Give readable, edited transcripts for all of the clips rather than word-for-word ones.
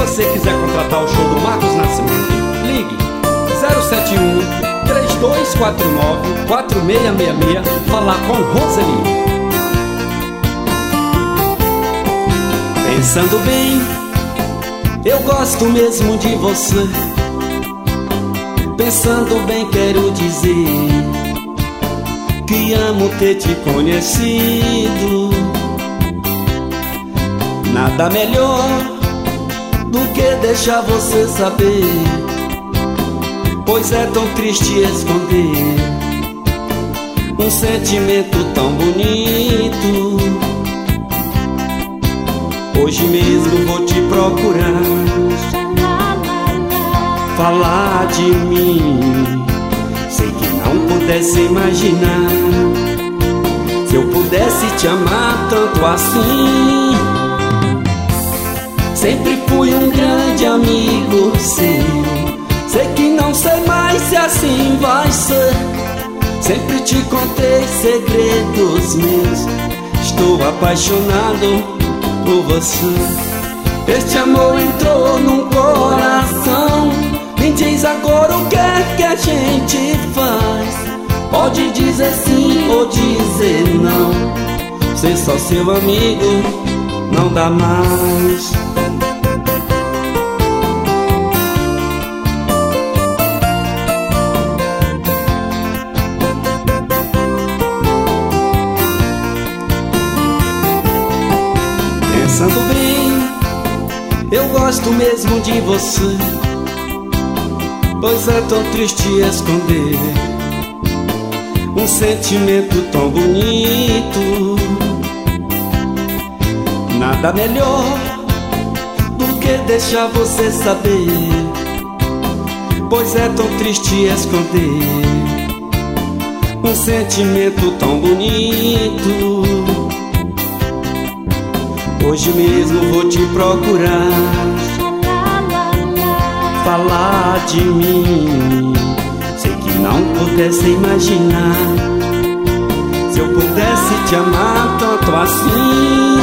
você quiser contratar o show do Marcos Nascimento, ligue 071 3249 4666, falar com Roseli. Pensando bem, eu gosto mesmo de você. Pensando bem, quero dizer que amo ter te conhecido. Nada melhor do que deixar você saber, pois é tão triste esconder um sentimento tão bonito. Hoje mesmo vou te procurar, falar de mim. Sei que não pudesse imaginar, se eu pudesse te amar tanto assim. Sempre fui um grande amigo seu, sei que não sei mais se assim vai ser. Sempre te contei segredos meus, estou apaixonado por você. Este amor entrou no coração. Me diz agora o que é que a gente faz. Pode dizer sim ou dizer não. Ser só seu amigo não dá mais. Pensando bem, eu gosto mesmo de você, pois é tão triste esconder um sentimento tão bonito. Nada melhor do que deixar você saber, pois é tão triste esconder um sentimento tão bonito. Hoje mesmo vou te procurar, falar de mim. Sei que não pudesse imaginar, se eu pudesse te amar tanto assim.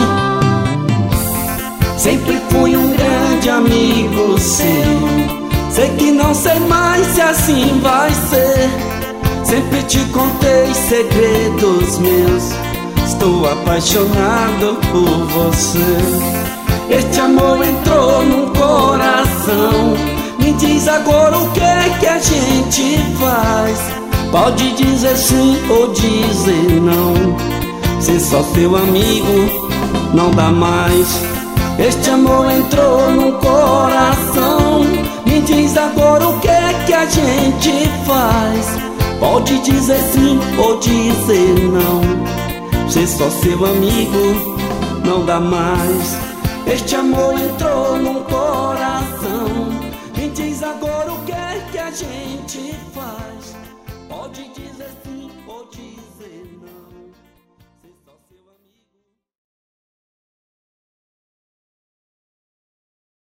Sempre fui um grande amigo seu, sei que não sei mais se assim vai ser. Sempre te contei segredos meus, estou apaixonado por você. Este amor entrou no coração. Me diz agora o que é que a gente faz. Pode dizer sim ou dizer não. Ser só seu amigo não dá mais. Este amor entrou no coração. Me diz agora o que é que a gente faz. Pode dizer sim ou dizer não. Ser só seu amigo não dá mais. Este amor entrou no coração. Me diz agora o que é que a gente faz. Pode dizer sim.